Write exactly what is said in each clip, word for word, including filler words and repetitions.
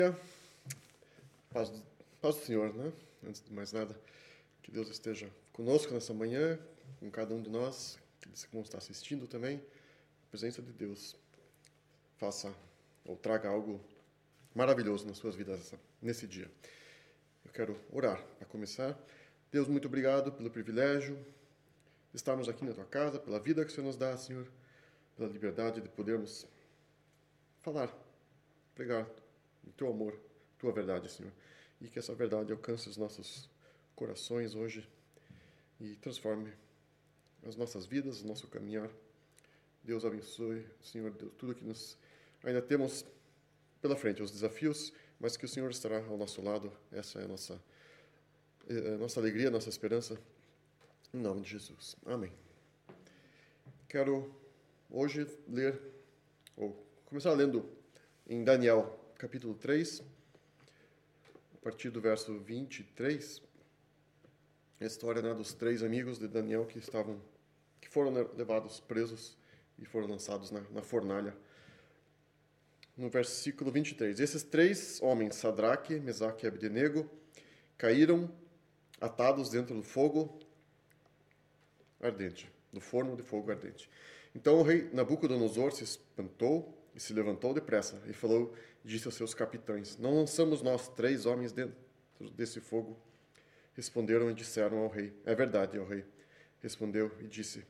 Paz do, paz do Senhor, né? Antes de mais nada, que Deus esteja conosco nessa manhã, com cada um de nós, que vão estar assistindo também. A presença de Deus faça ou traga algo maravilhoso nas suas vidas nesse dia. Eu quero orar para começar. Deus, muito obrigado pelo privilégio de estarmos aqui na Tua casa, pela vida que o Senhor nos dá, Senhor, pela liberdade de podermos falar, pregar o Teu amor, Tua verdade, Senhor. E que essa verdade alcance os nossos corações hoje e transforme as nossas vidas, o nosso caminhar. Deus abençoe, Senhor, Deus, tudo que nós ainda temos pela frente, os desafios, mas que o Senhor estará ao nosso lado. Essa é a nossa, é a nossa alegria, a nossa esperança. Em nome de Jesus. Amém. Quero hoje ler, ou começar lendo em Daniel, capítulo três, a partir do verso vinte e três, a história, né, dos três amigos de Daniel que estavam, que foram levados presos e foram lançados na, na fornalha. No versículo vinte e três, esses três homens, Sadraque, Mesaque e Abdenego, caíram atados dentro do fogo ardente, do forno de fogo ardente. Então o rei Nabucodonosor se espantou e se levantou depressa e falou, disse aos seus capitães, não lançamos nós três homens dentro desse fogo? Responderam e disseram ao rei, é verdade, ó rei. Respondeu e disse,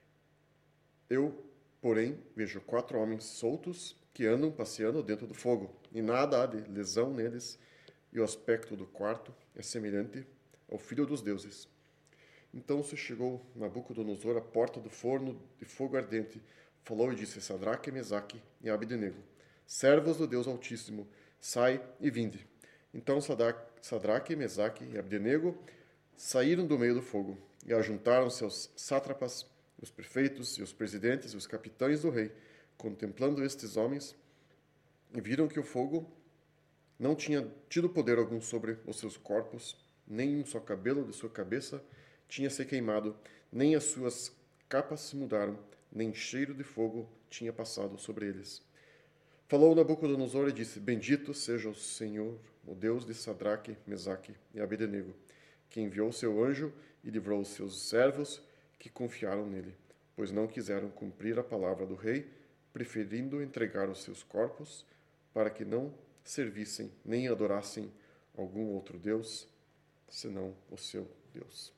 eu, porém, vejo quatro homens soltos que andam passeando dentro do fogo, e nada há de lesão neles, e o aspecto do quarto é semelhante ao filho dos deuses. Então se chegou Nabucodonosor à porta do forno de fogo ardente, falou e disse, Sadraque, Mesaque e Abdenego, servos do Deus Altíssimo, sai e vinde. Então Sadraque, Mesaque e Abdenego saíram do meio do fogo e ajuntaram-se aos sátrapas, os prefeitos e os presidentes e os capitães do rei, contemplando estes homens, e viram que o fogo não tinha tido poder algum sobre os seus corpos, nem um só cabelo de sua cabeça tinha se queimado, nem as suas capas se mudaram, nem cheiro de fogo tinha passado sobre eles. Falou Nabucodonosor e disse, bendito seja o Senhor, o Deus de Sadraque, Mesaque e Abdenego, que enviou seu anjo e livrou os seus servos que confiaram nele, pois não quiseram cumprir a palavra do rei, preferindo entregar os seus corpos para que não servissem nem adorassem algum outro Deus, senão o seu Deus.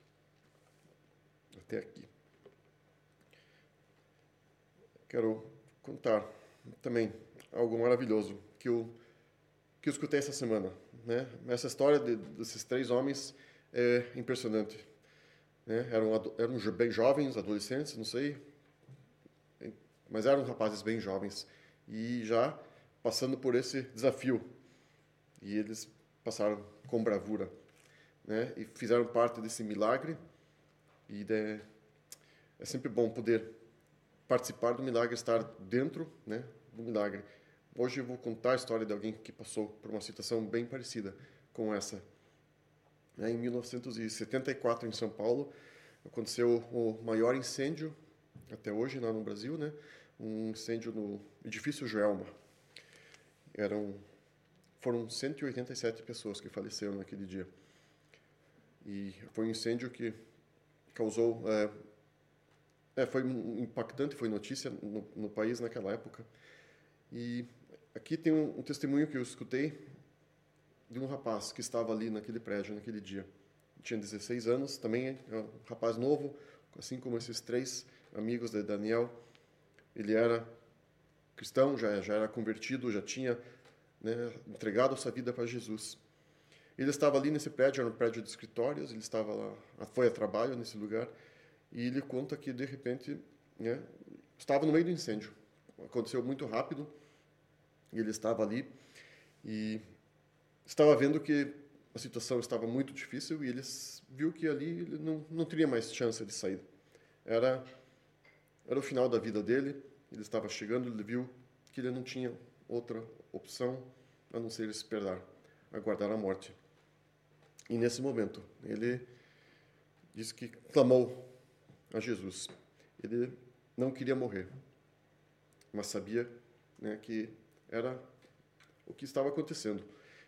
Até aqui. Quero contar também algo maravilhoso que eu, que eu escutei essa semana, né? Essa história de, desses três homens é impressionante, né? Eram, eram bem jovens, adolescentes, não sei, mas eram rapazes bem jovens e já passando por esse desafio. E eles passaram com bravura, né? E fizeram parte desse milagre. E de, é sempre bom poder participar do milagre, estar dentro, né, do milagre. Hoje eu vou contar a história de alguém que passou por uma situação bem parecida com essa. Em mil novecentos e setenta e quatro, em São Paulo, aconteceu o maior incêndio até hoje lá no Brasil, né? Um incêndio no edifício Joelma. Eram, foram cento e oitenta e sete pessoas que faleceram naquele dia. E foi um incêndio que causou... É, é, foi impactante, foi notícia no, no país naquela época. E aqui tem um, um testemunho que eu escutei de um rapaz que estava ali naquele prédio, naquele dia. Tinha dezesseis anos, também é um rapaz novo, assim como esses três amigos de Daniel. Ele era cristão, já, já era convertido, já tinha, né, entregado sua vida para Jesus. Ele estava ali nesse prédio, era um prédio de escritórios, ele estava lá, foi a trabalho nesse lugar, e ele conta que, de repente, né, estava no meio do incêndio. Aconteceu muito rápido, e ele estava ali, e estava vendo que a situação estava muito difícil, e ele viu que ali ele não, não teria mais chance de sair. Era, era o final da vida dele, ele estava chegando, ele viu que ele não tinha outra opção a não ser esperar, aguardar a morte. E nesse momento, ele disse que clamou a Jesus. Ele não queria morrer, mas sabia, né, que era o que estava acontecendo.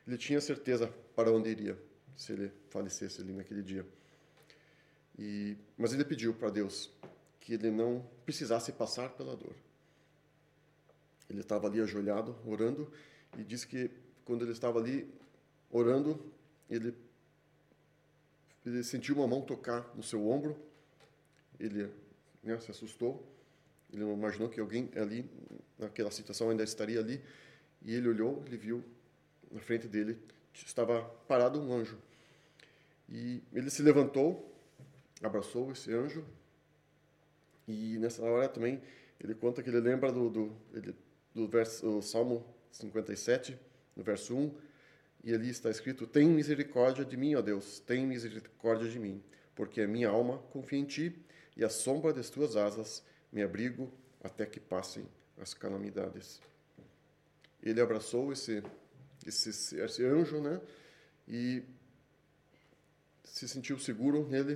ele tinha certeza para onde iria, se ele falecesse ali naquele dia. E, mas ele pediu para Deus que ele não precisasse passar pela dor. Ele estava ali ajoelhado, orando, e diz que quando ele estava ali orando, ele, ele sentiu uma mão tocar no seu ombro, ele, né, se assustou, ele não imaginou que alguém ali, naquela situação, ainda estaria ali, e ele olhou, ele viu, na frente dele, estava parado um anjo. E ele se levantou, abraçou esse anjo, e nessa hora também, ele conta que ele lembra do, do, ele, do verso, o Salmo cinquenta e sete, no verso um, e ali está escrito: tem misericórdia de mim, ó Deus, tem misericórdia de mim, porque a minha alma confia em ti, e à sombra das tuas asas me abrigo até que passem as calamidades. Ele abraçou esse, esse, esse anjo, né, e se sentiu seguro nele,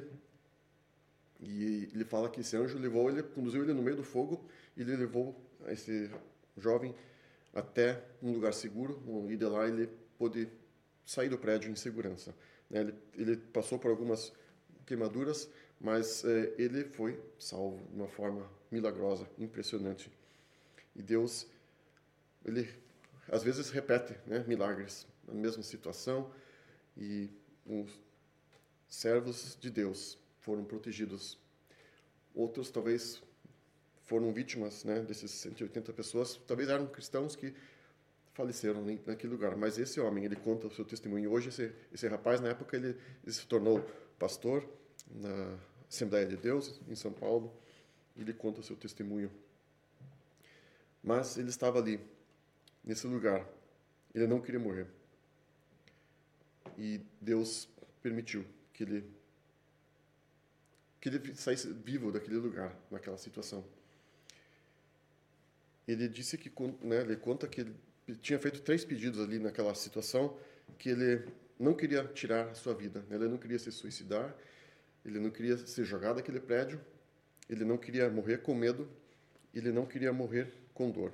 e ele fala que esse anjo levou ele, conduziu ele no meio do fogo, e ele levou esse jovem até um lugar seguro, e de lá ele pôde sair do prédio em segurança. Ele, ele passou por algumas queimaduras, mas eh, ele foi salvo de uma forma milagrosa, impressionante. E Deus, ele às vezes repete, né, milagres na mesma situação, e os servos de Deus foram protegidos. Outros talvez foram vítimas, né, desses cento e oitenta pessoas, talvez eram cristãos que faleceram naquele lugar. Mas esse homem, ele conta o seu testemunho. Hoje, esse, esse rapaz, na época, ele, ele se tornou pastor na Assembleia de Deus, em São Paulo. Ele conta o seu testemunho. Mas ele estava ali, nesse lugar. Ele não queria morrer. E Deus permitiu que ele, que ele saísse vivo daquele lugar, naquela situação. Ele disse que, né, ele conta que ele tinha feito três pedidos ali naquela situação, que ele não queria tirar a sua vida, ele não queria se suicidar, ele não queria ser jogado daquele prédio, ele não queria morrer com medo, ele não queria morrer com dor.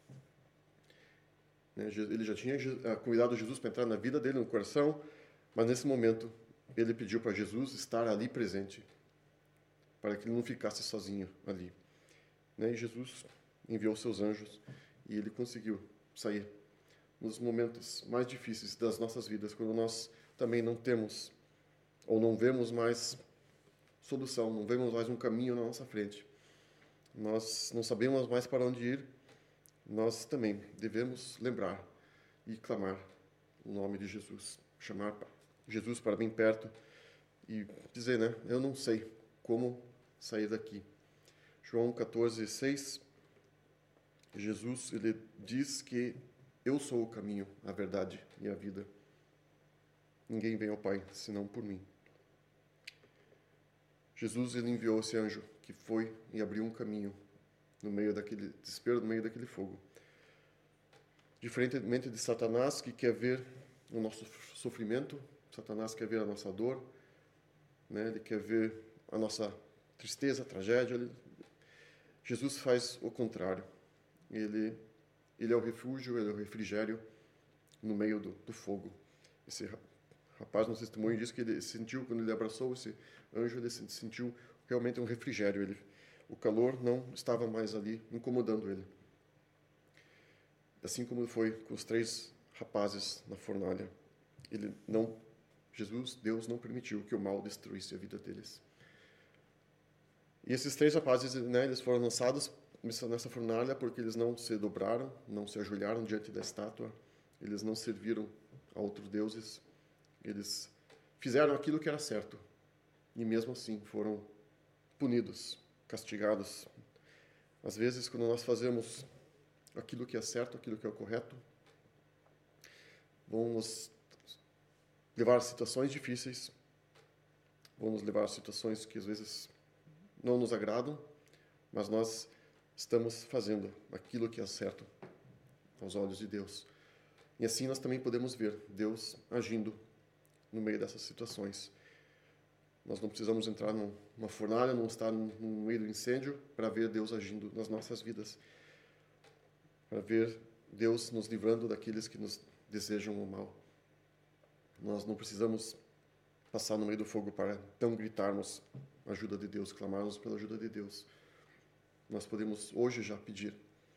Ele já tinha convidado Jesus para entrar na vida dele, no coração, mas nesse momento ele pediu para Jesus estar ali presente, para que ele não ficasse sozinho ali. E Jesus enviou seus anjos e ele conseguiu sair nos momentos mais difíceis das nossas vidas, quando nós também não temos ou não vemos mais solução, não vemos mais um caminho na nossa frente. Nós não sabemos mais para onde ir. Nós também devemos lembrar e clamar o nome de Jesus, chamar Jesus para bem perto e dizer, né, eu não sei como sair daqui. João catorze, seis, Jesus, ele diz que eu sou o caminho, a verdade e a vida. Ninguém vem ao Pai senão por mim. Jesus, ele enviou esse anjo que foi e abriu um caminho no meio daquele desespero, no meio daquele fogo. Diferentemente de Satanás, que quer ver o nosso sofrimento, Satanás quer ver a nossa dor, né? Ele quer ver a nossa tristeza, a tragédia. Ele... Jesus faz o contrário. Ele, ele é o refúgio, ele é o refrigério no meio do, do fogo. Esse rapaz no testemunho diz que ele sentiu, quando ele abraçou esse anjo, ele sentiu realmente um refrigério. Ele, o calor não estava mais ali incomodando ele. Assim como foi com os três rapazes na fornalha. Ele não, Jesus, Deus não permitiu que o mal destruísse a vida deles. E esses três rapazes, né, eles foram lançados nessa fornalha porque eles não se dobraram, não se ajoelharam diante da estátua, eles não serviram a outros deuses, eles fizeram aquilo que era certo e mesmo assim foram punidos, castigados. Às vezes, quando nós fazemos aquilo que é certo, aquilo que é o correto, vão nos levar a situações difíceis, vão nos levar a situações que às vezes não nos agradam, mas nós estamos fazendo aquilo que é certo aos olhos de Deus. E assim nós também podemos ver Deus agindo no meio dessas situações. Nós não precisamos entrar numa fornalha, não estar no meio do incêndio para ver Deus agindo nas nossas vidas, para ver Deus nos livrando daqueles que nos desejam o mal. Nós não precisamos passar no meio do fogo para então gritarmos a ajuda de Deus, clamarmos pela ajuda de Deus. Nós podemos hoje já pedir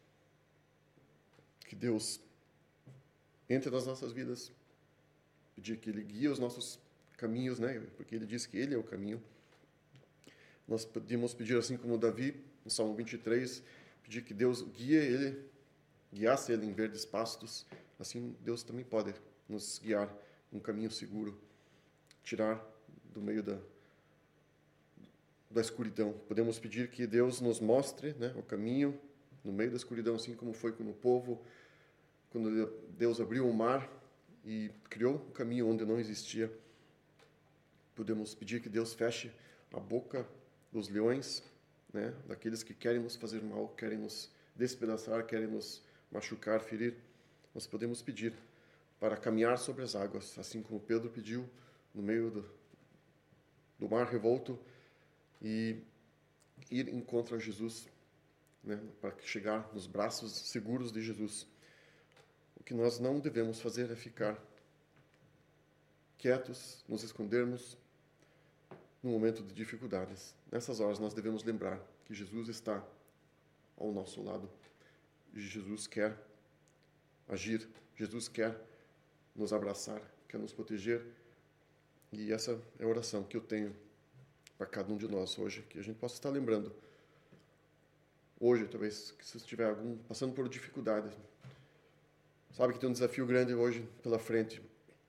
que Deus entre nas nossas vidas, pedir que Ele guie os nossos caminhos, né? Porque Ele diz que Ele é o caminho. Nós podemos pedir, assim como Davi, no Salmo vinte e três, pedir que Deus guie ele, guiasse ele em verdes pastos. Assim, Deus também pode nos guiar um caminho seguro, tirar do meio da, da escuridão. Podemos pedir que Deus nos mostre, né, o caminho no meio da escuridão, assim como foi com o povo, quando Deus abriu o mar e criou um caminho onde não existia. Podemos pedir que Deus feche a boca dos leões, né, daqueles que querem nos fazer mal, querem nos despedaçar, querem nos machucar, ferir. Nós podemos pedir para caminhar sobre as águas, assim como Pedro pediu no meio do, do mar revolto, e ir em contra Jesus, né, para chegar nos braços seguros de Jesus. O que nós não devemos fazer é ficar quietos, nos escondermos no momento de dificuldades. Nessas horas nós devemos lembrar que Jesus está ao nosso lado. E Jesus quer agir, Jesus quer nos abraçar, quer nos proteger. E essa é a oração que eu tenho para cada um de nós hoje, que a gente possa estar lembrando. Hoje, talvez, que se estiver algum passando por dificuldades, sabe que tem um desafio grande hoje pela frente.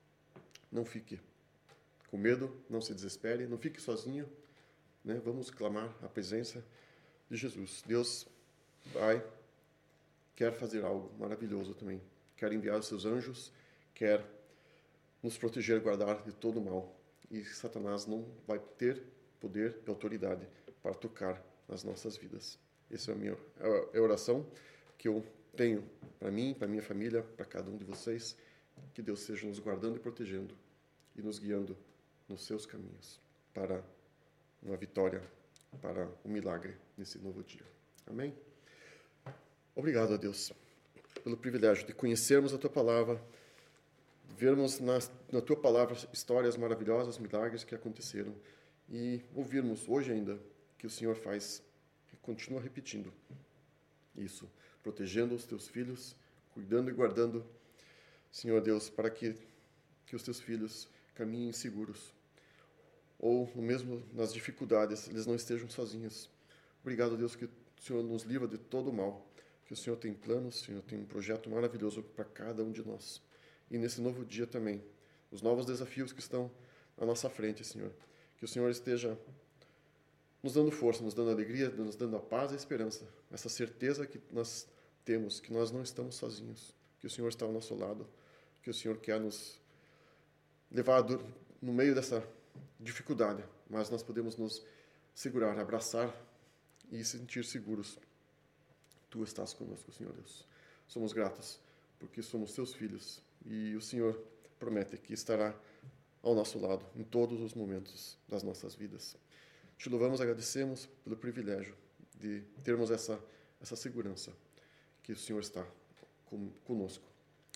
Não fique com medo, não se desespere, não fique sozinho, né? Vamos clamar a presença de Jesus. Deus, Pai, quer fazer algo maravilhoso também. Quer enviar os seus anjos, quer nos proteger, guardar de todo o mal. E Satanás não vai ter poder e autoridade para tocar nas nossas vidas. Essa é a minha é a oração que eu tenho para mim, para minha família, para cada um de vocês. Que Deus seja nos guardando e protegendo e nos guiando nos seus caminhos para uma vitória, para um milagre nesse novo dia. Amém? Obrigado a Deus pelo privilégio de conhecermos a Tua Palavra, de vermos na, na Tua Palavra histórias maravilhosas, milagres que aconteceram e ouvirmos hoje ainda que o Senhor faz, continua repetindo isso, protegendo os Teus filhos, cuidando e guardando, Senhor Deus, para que, que os Teus filhos caminhem seguros, ou mesmo nas dificuldades, eles não estejam sozinhos. Obrigado, Deus, que o Senhor nos livra de todo o mal, que o Senhor tem planos, o Senhor tem um projeto maravilhoso para cada um de nós. E nesse novo dia também, os novos desafios que estão à nossa frente, Senhor, que o Senhor esteja nos dando força, nos dando alegria, nos dando a paz e a esperança, essa certeza que nós temos, que nós não estamos sozinhos, que o Senhor está ao nosso lado, que o Senhor quer nos levar no meio dessa dificuldade, mas nós podemos nos segurar, abraçar e sentir seguros. Tu estás conosco, Senhor Deus. Somos gratos porque somos Teus filhos e o Senhor promete que estará ao nosso lado em todos os momentos das nossas vidas. Te louvamos, agradecemos pelo privilégio de termos essa, essa segurança que o Senhor está conosco.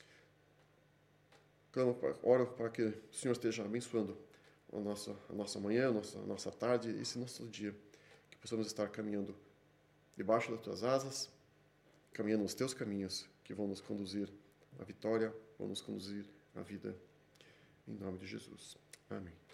Clamo, oro para que o Senhor esteja abençoando a nossa, a nossa manhã, a nossa, a nossa tarde, esse nosso dia, que possamos estar caminhando debaixo das Tuas asas, caminhando nos Teus caminhos, que vão nos conduzir à vitória, vão nos conduzir à vida, em nome de Jesus. Amém.